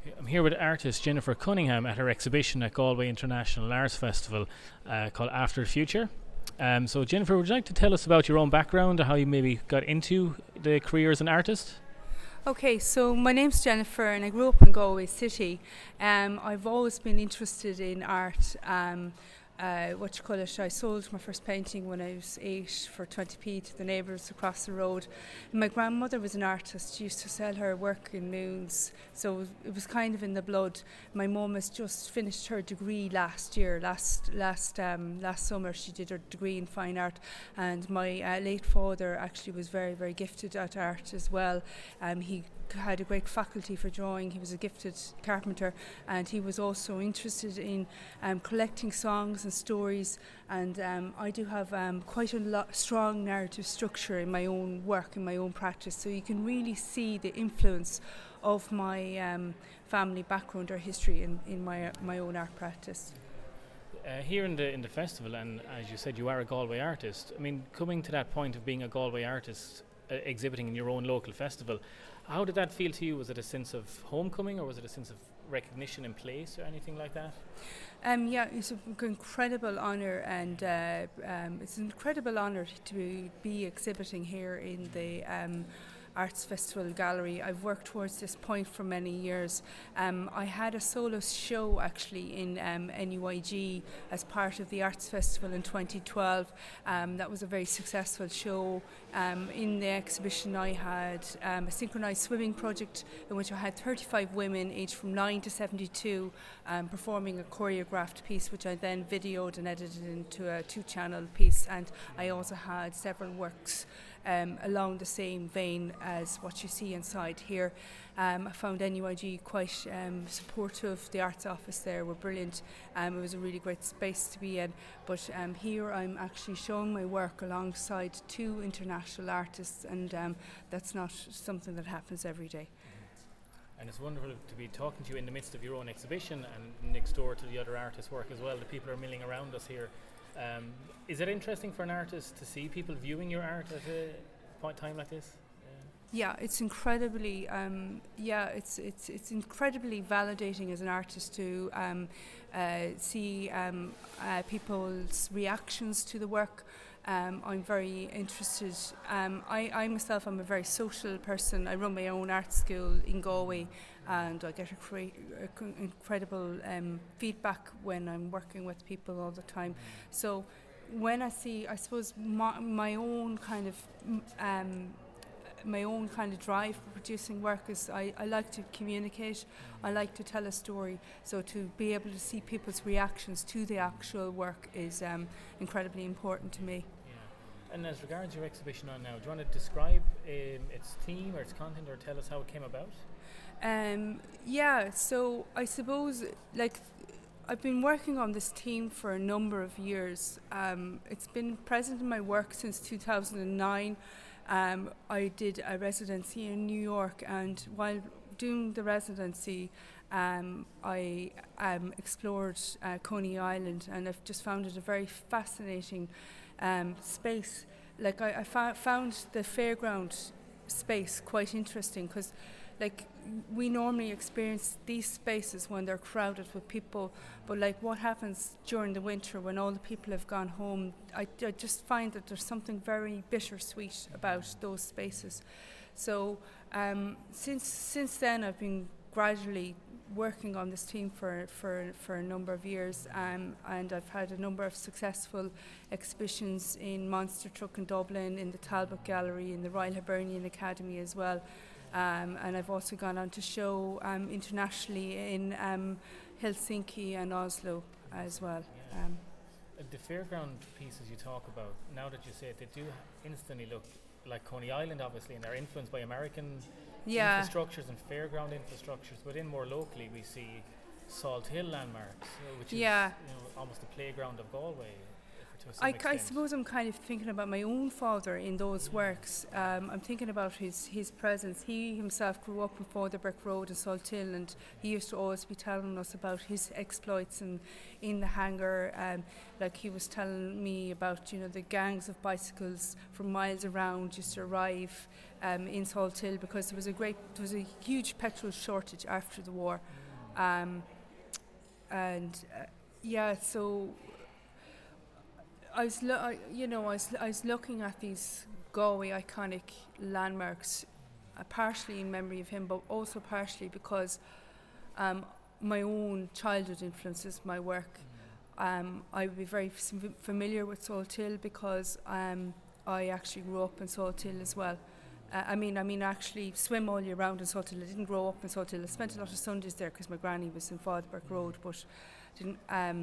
I'm here with artist Jennifer Cunningham at her exhibition at Galway International Arts Festival called After the Future. So Jennifer, would you like to tell us about your own background or how you maybe got into the career as an artist? Okay, so my name's Jennifer and I grew up in Galway City. I've always been interested in art. I sold my first painting when I was 8 for 20p to the neighbours across the road. And my grandmother was an artist. She used to sell her work in Moons, so it was kind of in the blood. My mum has just finished her degree last summer. She did her degree in fine art, and my late father actually was very, very gifted at art as well. He had a great faculty for drawing. He was a gifted carpenter, and he was also interested in collecting songs and stories, and I do have quite a strong narrative structure in my own work, in my own practice, so you can really see the influence of my family background or history in my own art practice. Here in the festival, and as you said, you are a Galway artist. I mean, coming to that point of being a Galway artist, exhibiting in your own local festival, how did that feel to you? Was it a sense of homecoming, or was it a sense of recognition in place, or anything like that? Yeah, it's an incredible honour, and it's an incredible honour to be exhibiting here in the Arts Festival Gallery. I've worked towards this point for many years. I had a solo show actually in NUIG as part of the Arts Festival in 2012. That was a very successful show. In the exhibition I had a synchronised swimming project in which I had 35 women aged from 9 to 72 performing a choreographed piece, which I then videoed and edited into a 2-channel piece, and I also had several works along the same vein as what you see inside here. I found NUIG quite supportive. The arts office there were brilliant. It was a really great space to be in, but here I'm actually showing my work alongside 2 international artists, and that's not something that happens every day. And it's wonderful to be talking to you in the midst of your own exhibition and next door to the other artists' work as well. The people are milling around us here. Is it interesting for an artist to see people viewing your art at a time like this? Yeah, it's incredibly. It's incredibly validating as an artist to see people's reactions to the work. I'm very interested. I myself am a very social person. I run my own art school in Galway, and I get incredible feedback when I'm working with people all the time. So when I see, I suppose, my own kind of drive for producing work is I like to communicate. I like to tell a story. So to be able to see people's reactions to the actual work is incredibly important to me. Yeah. And as regards your exhibition on now, do you want to describe its theme or its content, or tell us how it came about? So I suppose, I've been working on this theme for a number of years. It's been present in my work since 2009. I did a residency in New York, and while doing the residency, I explored Coney Island, and I've just found it a very fascinating space. I found the fairground space quite interesting, because we normally experience these spaces when they're crowded with people, but what happens during the winter when all the people have gone home, I just find that there's something very bittersweet about those spaces. So since then I've been gradually working on this theme for a number of years, and I've had a number of successful exhibitions in Monster Truck in Dublin, in the Talbot Gallery, in the Royal Hibernian Academy as well. And I've also gone on to show internationally in Helsinki and Oslo as well. The fairground pieces you talk about, now that you say it, they do instantly look like Coney Island, obviously, and they're influenced by American infrastructures and fairground infrastructures. But in more locally, we see Salt Hill landmarks, which is almost the playground of Galway. to some I extent. suppose I'm kind of thinking about my own father in those works. I'm thinking about his presence. He himself grew up before the Brick Road in Salthill, and he used to always be telling us about his exploits in the hangar. Like he was telling me about, you know, the gangs of bicycles from miles around used to arrive in Salthill because there was a huge petrol shortage after the war. So I was looking at these Galway iconic landmarks, partially in memory of him, but also partially because my own childhood influences my work. I would be very familiar with Salthill because I actually grew up in Salthill as well. I actually swim all year round in Salthill. I didn't grow up in Salthill. I spent a lot of Sundays there because my granny was in Fodbrick Road, but didn't.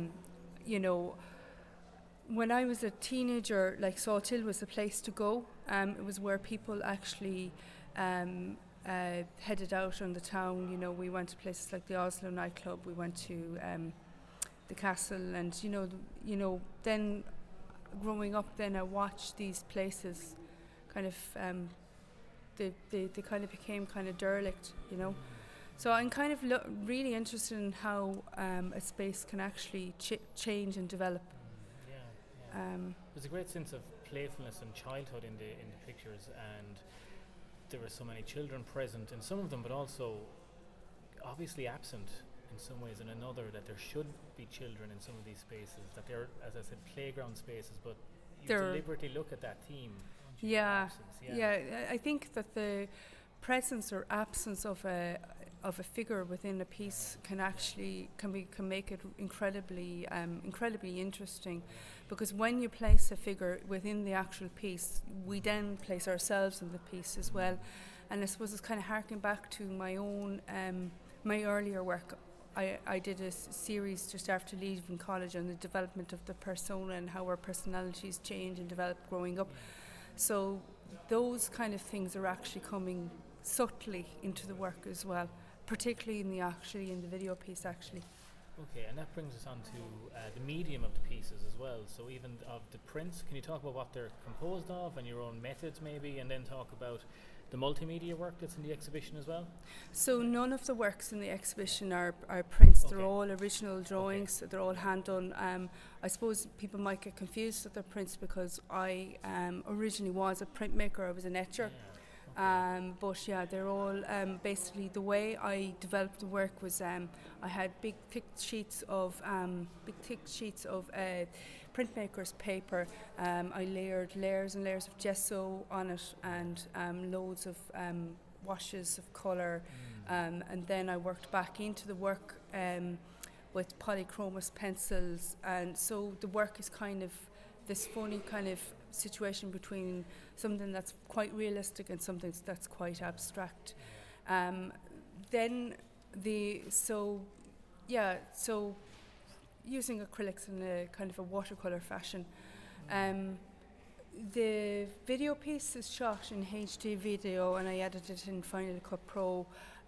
When I was a teenager, like Salthill was the place to go. It was where people actually headed out on the town. You know, we went to places like the Oslo nightclub. We went to the castle, and then growing up, then I watched these places kind of. They kind of became kind of derelict, you know. So I'm kind of really interested in how a space can actually change and develop. There's a great sense of playfulness and childhood in the pictures, and there were so many children present in some of them, but also obviously absent in some ways and another, that there should be children in some of these spaces, that they're, as I said, playground spaces, but you deliberately look at that theme. Yeah, I think that the presence or absence of a figure within a piece can make it incredibly interesting, because when you place a figure within the actual piece, we then place ourselves in the piece as well. And I suppose it's kind of harking back to my own my earlier work. I did a series just after leaving college on the development of the persona and how our personalities change and develop growing up. So those kind of things are actually coming subtly into the work as well, particularly in the video piece actually. Okay, and that brings us on to the medium of the pieces as well. So even of the prints, can you talk about what they're composed of and your own methods maybe, and then talk about the multimedia work that's in the exhibition as well? So none of the works in the exhibition are prints. Okay. They're all original drawings. Okay. They're all hand done. I suppose people might get confused that they're prints because I originally was a printmaker. I was an etcher. But yeah, they're all basically the way I developed the work was I had big thick sheets of printmaker's paper. I layered layers and layers of gesso on it, and loads of washes of colour, and then I worked back into the work with polychromos pencils, and so the work is kind of this funny kind of situation between something that's quite realistic and something that's quite abstract. So using acrylics in a kind of a watercolour fashion. The video piece is shot in HD video and I edited it in Final Cut Pro.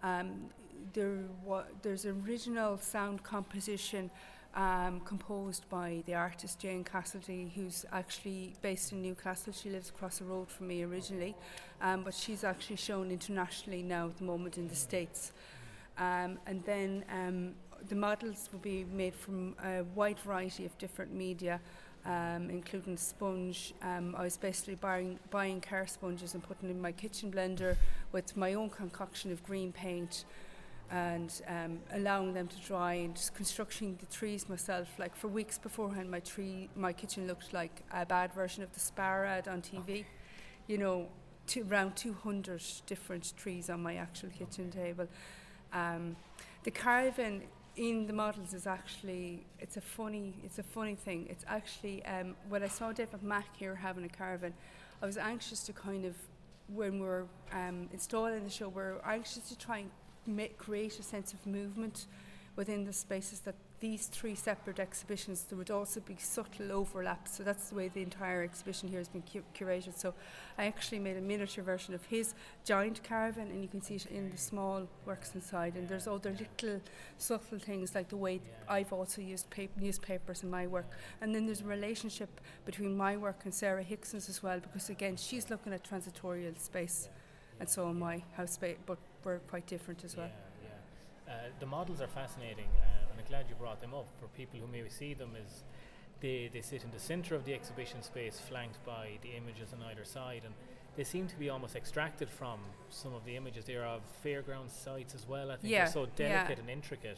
There's original sound composition composed by the artist Jane Cassidy, who's actually based in Newcastle. She lives across the road from me originally, but she's actually shown internationally now at the moment in the States. And then the models will be made from a wide variety of different media, including sponge. I was basically buying car sponges and putting them in my kitchen blender with my own concoction of green paint, and allowing them to dry and just constructing the trees myself. Like for weeks beforehand, my kitchen looked like a bad version of the Spar ad on TV. Okay. You know, around 200 different trees on my actual kitchen table. The carving in the models is actually, it's a funny thing. It's actually, when I saw David Mack here having a carving, I was anxious to kind of, when we're installing the show, we're anxious to try and create a sense of movement within the spaces, that these 3 separate exhibitions, there would also be subtle overlaps. So that's the way the entire exhibition here has been curated. So I actually made a miniature version of his giant caravan, and you can see it in the small works inside. And there's other little subtle things, like the way I've also used newspapers in my work. And then there's a relationship between my work and Sarah Hickson's as well, because again, she's looking at transitorial space, and so am I, house space, but we're quite different as well. The models are fascinating, and I'm glad you brought them up. For people who maybe see them, is they sit in the centre of the exhibition space, flanked by the images on either side, and they seem to be almost extracted from some of the images. They're of fairground sites as well. I think they're so delicate and intricate.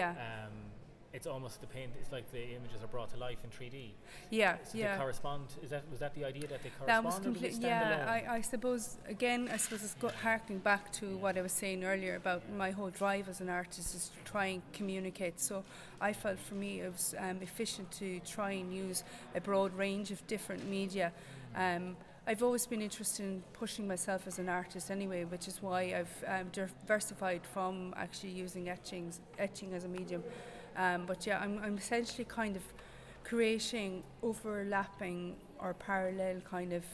It's almost it's like the images are brought to life in 3D. So they correspond. Was that the idea, that they correspond? That was completely. I suppose it's harking back to what I was saying earlier about my whole drive as an artist is to try and communicate. So I felt for me it was efficient to try and use a broad range of different media. I've always been interested in pushing myself as an artist anyway, which is why I've diversified from actually using etching as a medium. But I'm essentially kind of creating overlapping or parallel kind of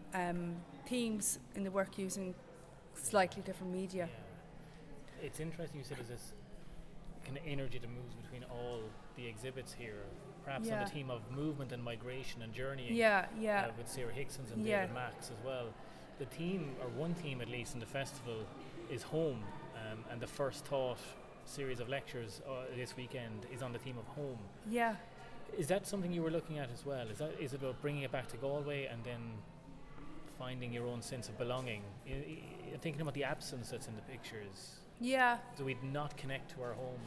themes in the work using slightly different media. It's interesting you said there's this kind of energy that moves between all the exhibits here, perhaps on the theme of movement and migration and journeying. With Sarah Hickson's and David Max as well. The theme, or one theme at least in the festival, is home, and the First Thought series of lectures this weekend is on the theme of home. Is that something you were looking at as well? Is it about bringing it back to Galway and then finding your own sense of belonging? Thinking about the absence that's in the pictures. Do we not connect to our home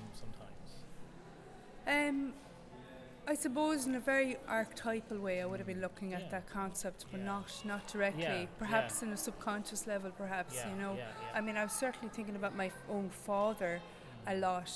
sometimes? I suppose in a very archetypal way I would have been looking at that concept, but not directly. Perhaps in a subconscious level, perhaps, you know. I mean, I was certainly thinking about my own father a lot.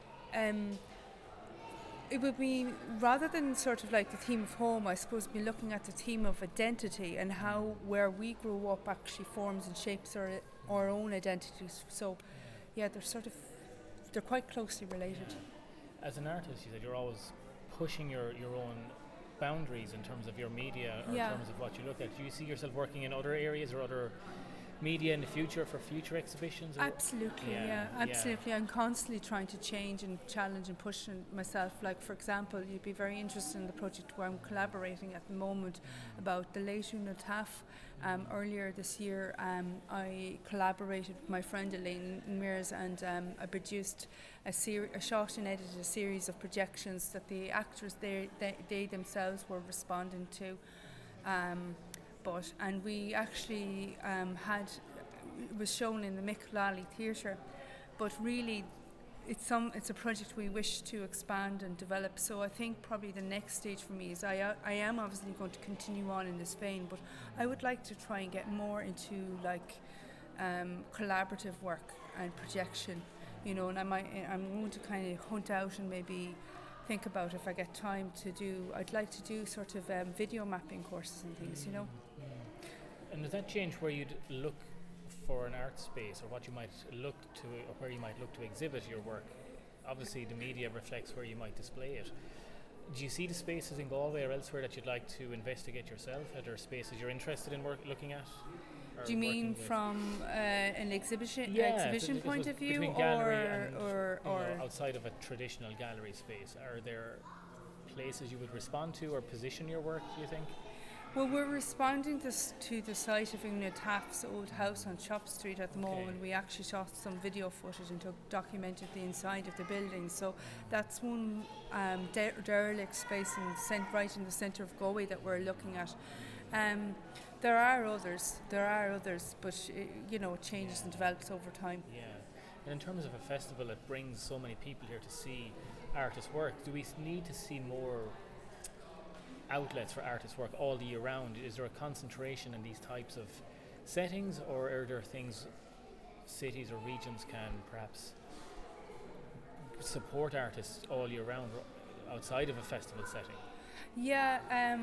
It would be, rather than sort of like the theme of home, I suppose be looking at the theme of identity and how where we grew up actually forms and shapes our own identities. So they're quite closely related. As an artist, you said you're always pushing your own boundaries in terms of your media or in terms of what you look at. Do you see yourself working in other areas or other media in the future for future exhibitions? Absolutely. I'm constantly trying to change and challenge and push myself. Like, for example, you'd be very interested in the project where I'm collaborating at the moment about the late Una Taff. Earlier this year, I collaborated with my friend Elaine Mears, and I produced a shot and edited a series of projections that the actors they themselves were responding to. And we actually it was shown in the Mick Lally Theatre, but really it's a project we wish to expand and develop. So I think probably the next stage for me is I am obviously going to continue on in this vein, but I would like to try and get more into like collaborative work and projection, you know, and I'm going to kind of hunt out and maybe think about if I get time I'd like to do sort of video mapping courses and things, you know. And does that change where you'd look for an art space, or what you might look to, or where you might look to exhibit your work? Obviously the media reflects where you might display it. Do you see the spaces in Galway or elsewhere that you'd like to investigate yourself? Are there spaces you're interested in looking at? Do you mean from an exhibition point of view, or outside of a traditional gallery space? Are there places you would respond to or position your work, do you think? Well, we're responding to the site of Una Taff's old house on Chop Street at the moment. We actually shot some video footage and documented the inside of the building. So that's one derelict space right in the centre of Galway that we're looking at. There are others, but it changes and develops over time. Yeah, and in terms of a festival that brings so many people here to see artists' work, do we need to see more outlets for artists' work all the year round? Is there a concentration in these types of settings, or are there things cities or regions can perhaps support artists all year round outside of a festival setting? Yeah,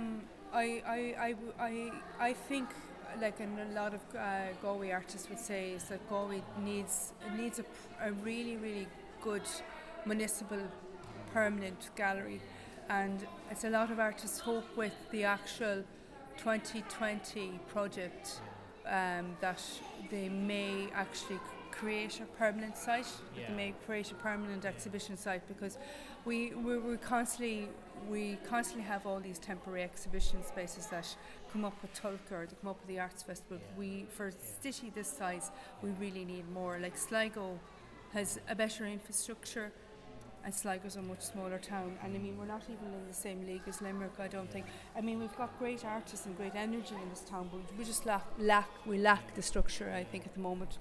I think, like a lot of Galway artists would say, is that Galway needs a really, really good municipal permanent gallery, and it's a lot of artists hope with the actual 2020 project that they may actually create a permanent site, that they may create a permanent exhibition site, because we constantly have all these temporary exhibition spaces that come up with Tulka or they come up with the Arts Festival. For a city this size, we really need more. Like Sligo has a better infrastructure, and Sligo's a much smaller town, and I mean we're not even in the same league as Limerick, I don't think. I mean we've got great artists and great energy in this town, but we just lack the structure, I think, at the moment.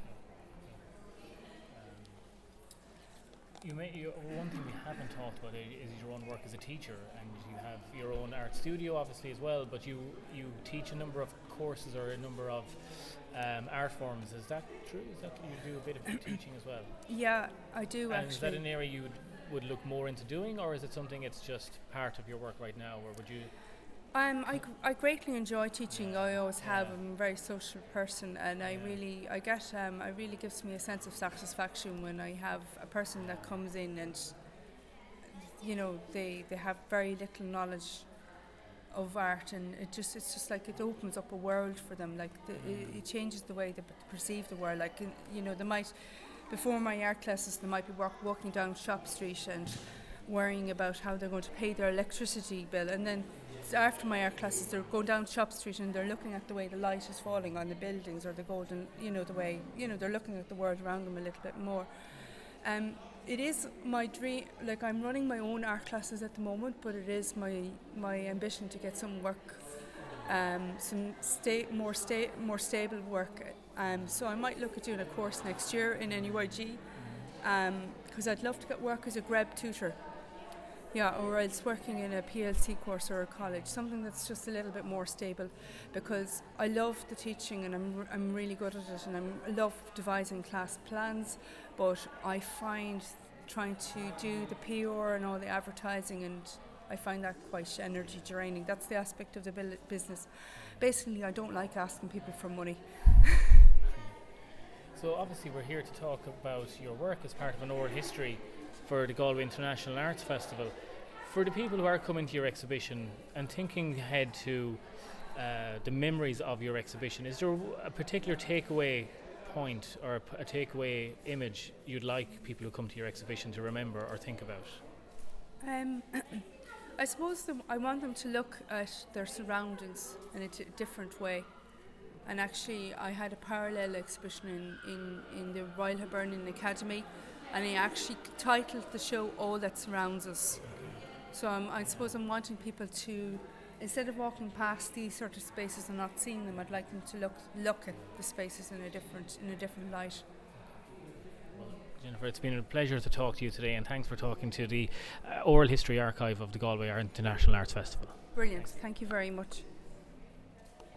One thing we haven't talked about is your own work as a teacher, and you have your own art studio obviously as well, but you teach a number of courses or a number of art forms. Is that true? Is that you do a bit of teaching as well? Yeah, I do. And actually. Is that an area you would look more into doing, or is it something it's just part of your work right now, or would you? I greatly enjoy teaching. I always have. I'm a very social person, and it really gives me a sense of satisfaction when I have a person that comes in and, you know, they have very little knowledge of art, and it's just like it opens up a world for them. Like it changes the way they perceive the world. Like, you know, before my art classes, they might be walking down Shop Street and worrying about how they're going to pay their electricity bill, and then after my art classes they're going down Shop Street and they're looking at the way the light is falling on the buildings or the golden, you know, the way, you know, they're looking at the world around them a little bit more. It is my dream, like I'm running my own art classes at the moment, but it is my ambition to get some work, more stable work. So I might look at doing a course next year in NUIG, because I'd love to get work as a greb tutor. Yeah, or else working in a PLC course or a college, something that's just a little bit more stable, because I love the teaching and I'm really good at it, and I love devising class plans, but I find trying to do the PR and all the advertising, and I find that quite energy draining. That's the aspect of the business. Basically, I don't like asking people for money. So obviously we're here to talk about your work as part of an oral history for the Galway International Arts Festival. For the people who are coming to your exhibition and thinking ahead to the memories of your exhibition, is there a particular takeaway point or a takeaway image you'd like people who come to your exhibition to remember or think about? I suppose I want them to look at their surroundings in a different way. And actually I had a parallel exhibition in the Royal Hibernian Academy, and I actually titled the show All That Surrounds Us. So I suppose I'm wanting people to, instead of walking past these sort of spaces and not seeing them, I'd like them to look at the spaces in a different light. Well, Jennifer, it's been a pleasure to talk to you today, and thanks for talking to the Oral History Archive of the Galway International Arts Festival. Brilliant. Thank you very much.